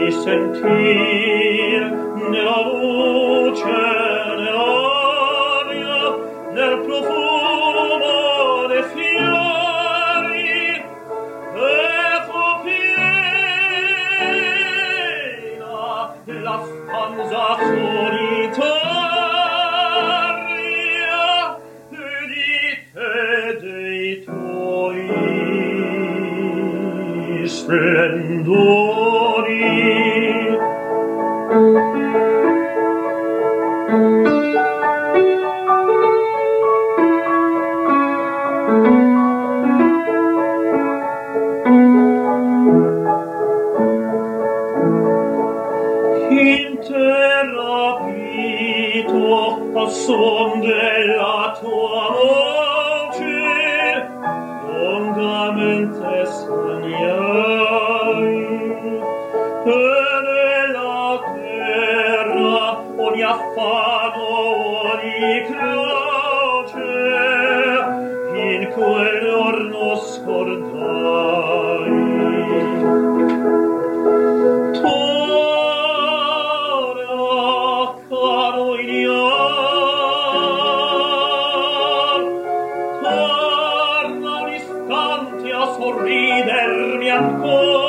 sentir nella luce, nell'aria, nel profumo dei fiori, e fu piena la stanza solitaria di te e dei tuoi splendori. Interrapito al suon della tua voce, longamente sognai, e nella terra ogni affanno, ogni croce, in quel giorno scordai. Torna un istante a sorridermi ancora.